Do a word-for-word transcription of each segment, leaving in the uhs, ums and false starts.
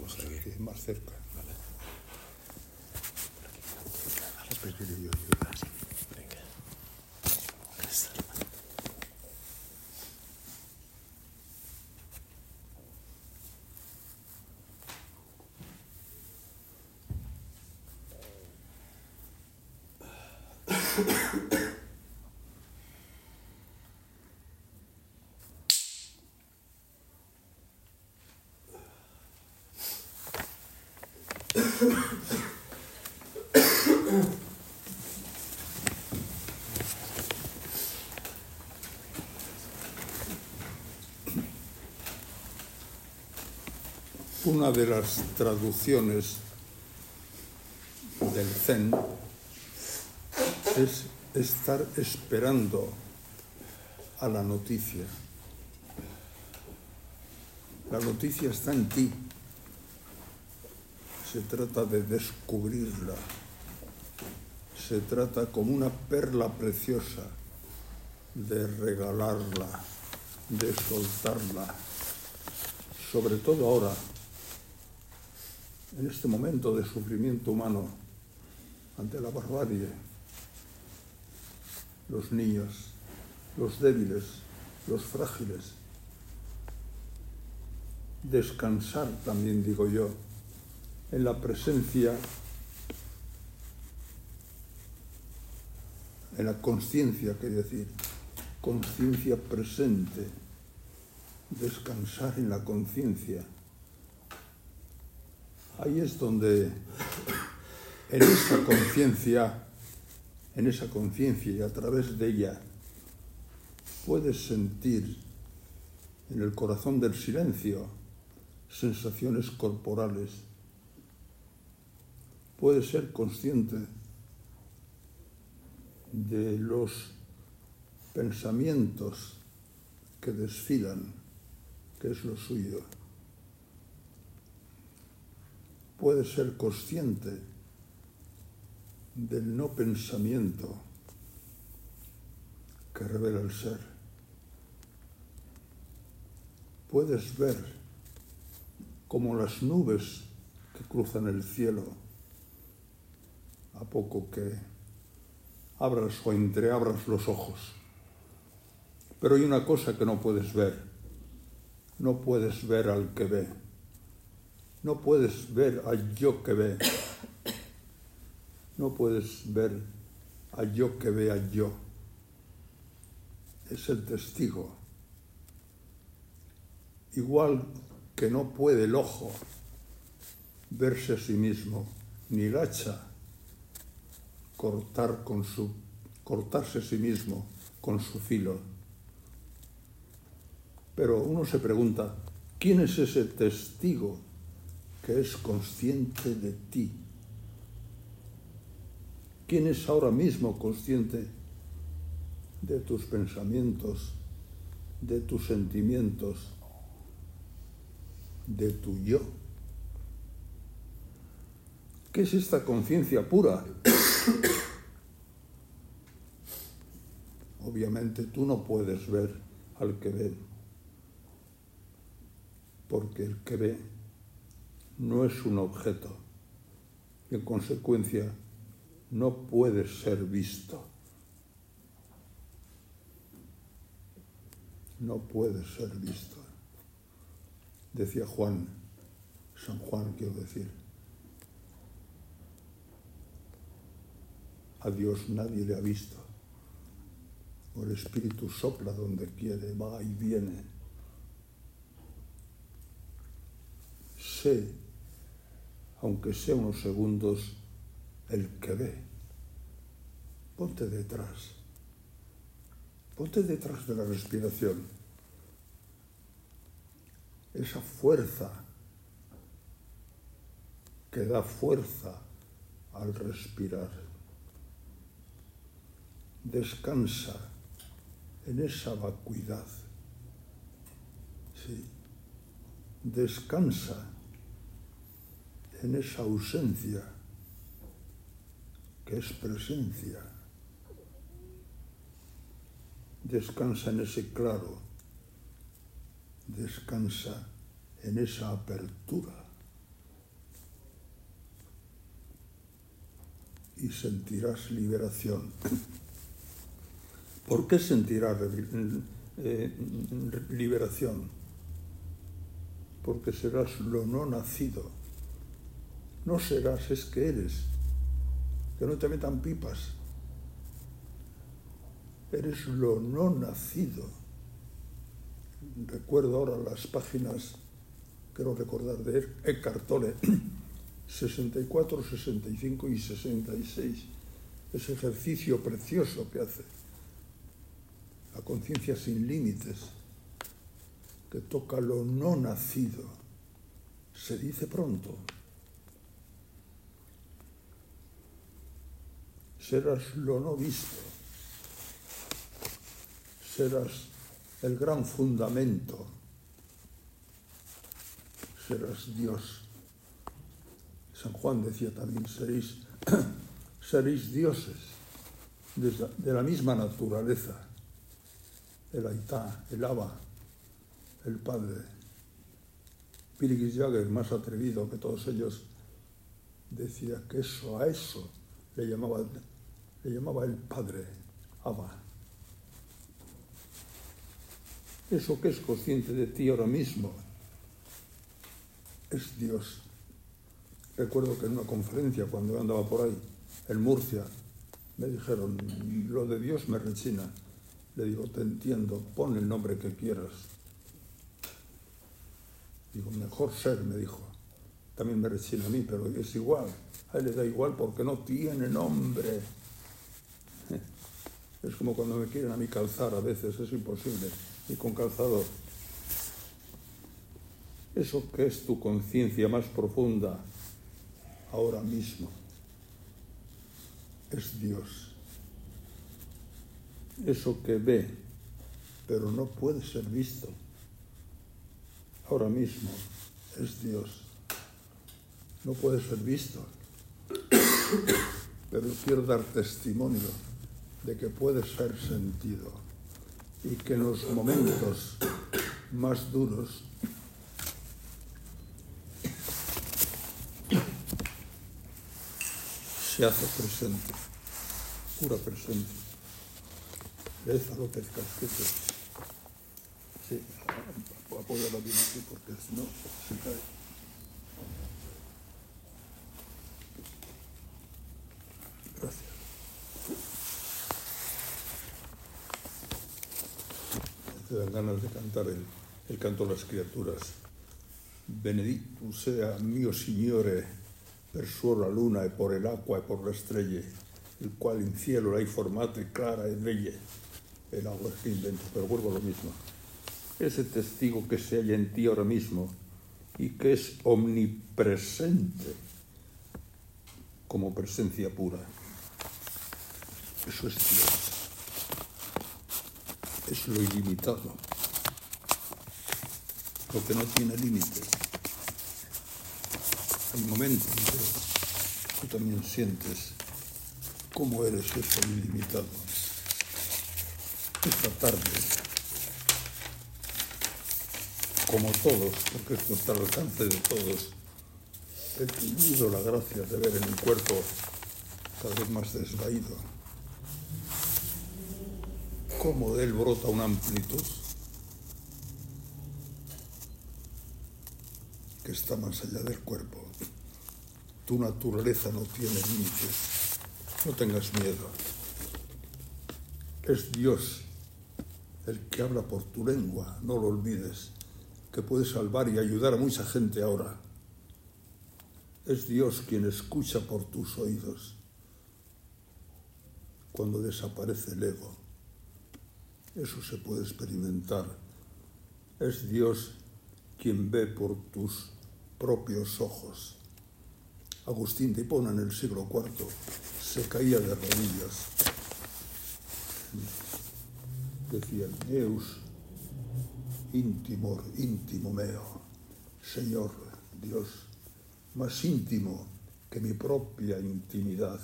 Vamos a ver. Aquí, más cerca. Vale. Pues yo, yo, yo. Así. Venga. Así. Una de las traducciones del Zen es estar esperando a la noticia. La noticia está en ti. Se trata de descubrirla. Se trata como una perla preciosa de regalarla, de soltarla. Sobre todo ahora, en este momento de sufrimiento humano, ante la barbarie, los niños, los débiles, los frágiles. Descansar también, digo yo, en la presencia, en la conciencia, quiero decir, conciencia presente, descansar en la conciencia. Ahí es donde, en esa conciencia, en esa conciencia y a través de ella, puedes sentir en el corazón del silencio sensaciones corporales. Puedes ser consciente de los pensamientos que desfilan, que es lo suyo. Puedes ser consciente del no pensamiento que revela el ser. Puedes ver como las nubes que cruzan el cielo, a poco que abras o entreabras los ojos. Pero hay una cosa que no puedes ver. No puedes ver al que ve. No puedes ver al yo que ve. No puedes ver al yo que ve al yo. Es el testigo. Igual que no puede el ojo verse a sí mismo, ni el hacha cortar con su, cortarse a sí mismo con su filo. Pero uno se pregunta, ¿quién es ese testigo que es consciente de ti? ¿Quién es ahora mismo consciente de tus pensamientos, de tus sentimientos, de tu yo? ¿Qué es esta conciencia pura? Obviamente tú no puedes ver al que ve, porque el que ve no es un objeto y en consecuencia no puede ser visto. No puede ser visto. Decía Juan, San Juan quiero decir, a Dios nadie le ha visto. El Espíritu sopla donde quiere, va y viene. Sé, aunque sea unos segundos, el que ve. Ponte detrás. Ponte detrás de la respiración. Esa fuerza que da fuerza al respirar. Descansa en esa vacuidad. Sí. Descansa en esa ausencia que es presencia. Descansa en ese claro. Descansa en esa apertura. y sentirás liberación. ¿Por qué sentirás eh, liberación? Porque serás lo no nacido. No serás, es que eres. Que no te metan pipas. Eres lo no nacido. Recuerdo ahora las páginas, quiero recordar, de Eckhart Tolle, sesenta y cuatro, sesenta y cinco y sesenta y seis. Ese ejercicio precioso que hace. La conciencia sin límites, que toca lo no nacido. Se dice pronto. Serás lo no visto. Serás el gran fundamento. Serás Dios. San Juan decía también, seréis, seréis dioses de la misma naturaleza. El Aitá, el Abba, el Padre. Billy Jagger, más atrevido que todos ellos, decía que eso, a eso le llamaba, le llamaba el Padre, Abba. Eso que es consciente de ti ahora mismo es Dios. Recuerdo que en una conferencia, cuando yo andaba por ahí, en Murcia, me dijeron, lo de Dios me rechina. Le digo, te entiendo, pon el nombre que quieras. Digo, mejor ser, me dijo. También me rechina a mí, pero es igual. A él le da igual porque no tiene nombre. Es como cuando me quieren a mí calzar, a veces es imposible, y con calzador. Eso que es tu conciencia más profunda ahora mismo es Dios. Eso que ve, pero no puede ser visto, ahora mismo es Dios. No puede ser visto, pero quiero dar testimonio de que puede ser sentido y que en los momentos más duros se hace presente, cura presente. Reza López Casquete. Sí, apóyala bien aquí porque si no se cae. Gracias. Te dan ganas de cantar el, el canto de las criaturas. Benedictus sea mio Signore per suo la luna e por el acqua e por la estrella, el cual in cielo l'hai formata e clara e bella. El agua es que invento, pero vuelvo a lo mismo. Ese testigo que se halla en ti ahora mismo y que es omnipresente como presencia pura. Eso es Dios. Es lo ilimitado. Lo que no tiene límite. Hay momentos en que tú también sientes cómo eres eso ilimitado. Esta tarde, como todos, porque esto está al alcance de todos, he tenido la gracia de ver en el cuerpo cada vez más desvaído cómo de él brota una amplitud que está más allá del cuerpo. Tu naturaleza no tiene límites, no tengas miedo. Es Dios el que habla por tu lengua, no lo olvides, que puede salvar y ayudar a mucha gente ahora. Es Dios quien escucha por tus oídos cuando desaparece el ego. Eso se puede experimentar. Es Dios quien ve por tus propios ojos. Agustín de Hipona en el siglo cuarto se caía de rodillas. Decía, Deus íntimo, íntimo meo, Señor Dios, más íntimo que mi propia intimidad.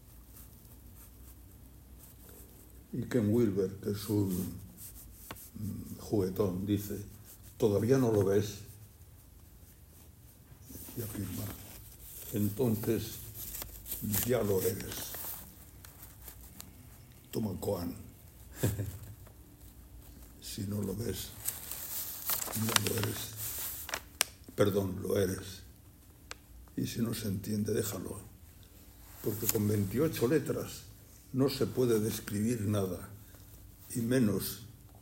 Y Ken Wilber, que es un juguetón, dice, ¿todavía no lo ves? Y afirma, entonces ya lo eres. toma Koan. Si no lo ves, no lo eres. Perdón, lo eres. Y si no se entiende, déjalo. Porque con veintiocho letras no se puede describir nada, y menos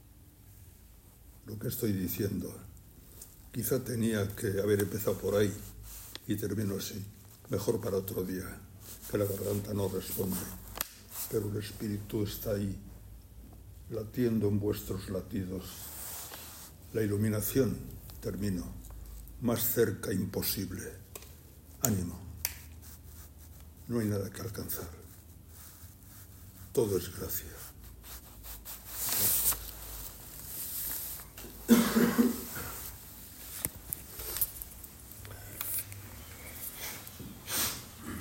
lo que estoy diciendo. Quizá tenía que haber empezado por ahí y termino así. Mejor para otro día, que la garganta no responde, pero el espíritu está ahí, latiendo en vuestros latidos. La iluminación, termino, más cerca imposible. Ánimo. No hay nada que alcanzar. Todo es gracia.